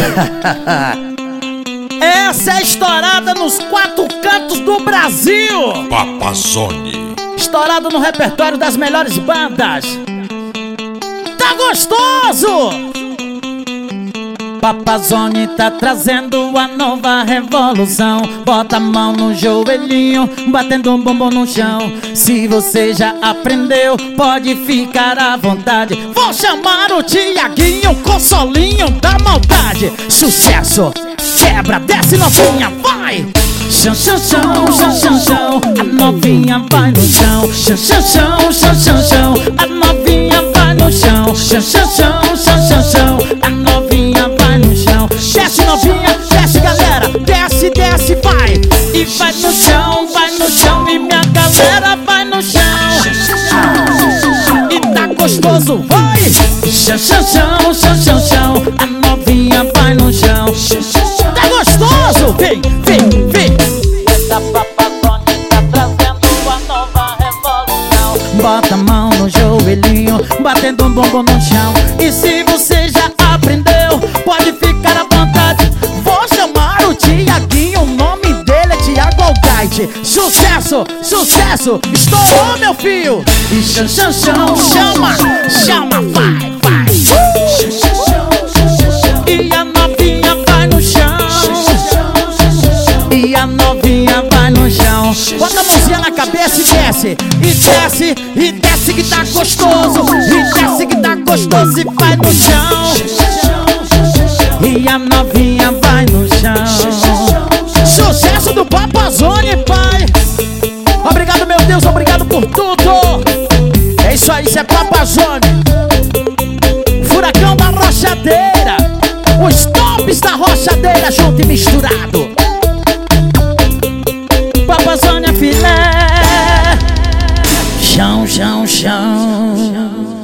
Essa é estourada nos 4 cantos do Brasil. Papazone. Estourado no repertório das melhores bandas. Tá gostoso! Papazone tá trazendo a nova revolução. Bota a mão no joelhinho, batendo um bumbum no chão. Se você já aprendeu, pode ficar à vontade. Vou chamar o Tiaguinho, consolinho da maldade. Sucesso! Quebra, desce novinha, vai! Chão, chão, chão, chão, chão, chão. A novinha vai no chão. Chão, chão, chão, chão, chão, chão. A novinha vai no chão. Chão, chão, chão, chão, chão, chão. A novinha vai no chão. Desce novinha, desce galera. Desce, desce, vai. E vai no chão, e minha galera vai no chão. E tá gostoso, vai! Chão, chão, chão, chão, chão, chão. A novinha vai no chão. Tá gostoso, vem, vem, vem. Essa Papazone tá trazendo a nova revolução. Bota a mão no joelhinho, batendo um bumbum no chão. E se você já aprendeu, pode ficar à vontade. Vou chamar o Tiaguinho, o nome dele é Tiago Algaide. Sucesso, sucesso, estourou meu filho. E chão, chão, chão, chama, chama, vai, vai. E a novinha vai no chão. E a novinha vai no chão. Bota a mãozinha na cabeça e desce. E desce, e desce que tá gostoso. E desce que tá gostoso e vai no chão. E a novinha vai no chão. Sucesso do Papazone, pai. Obrigado, meu Deus, obrigado por tudo. É isso aí, isso é Papazone. Furacão da Rochadeira. Os tops da Rochadeira junto e misturado. Papazone é filé. Chão, chão, chão.